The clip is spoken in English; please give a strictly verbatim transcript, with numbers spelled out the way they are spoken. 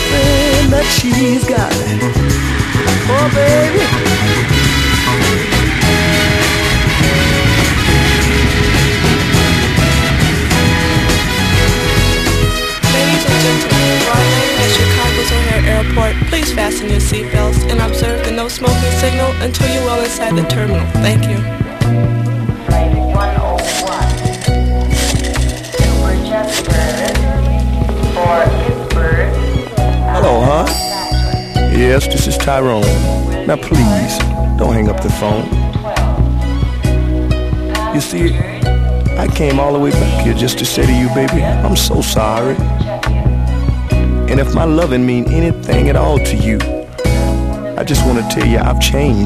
everything that she's got. Oh, baby. Ladies and gentlemen, while landing at Chicago's O'Hare Airport, please fasten your seatbelts and observe the no smoking signal until you're well inside the terminal. Thank you. Flight one oh one. Super jet service for Pittsburgh. Hello, huh? Yes, this is Tyrone. Now please, don't hang up the phone. You see, I came all the way back here just to say to you, baby, I'm so sorry. And if my loving mean anything at all to you, I just want to tell you I've changed.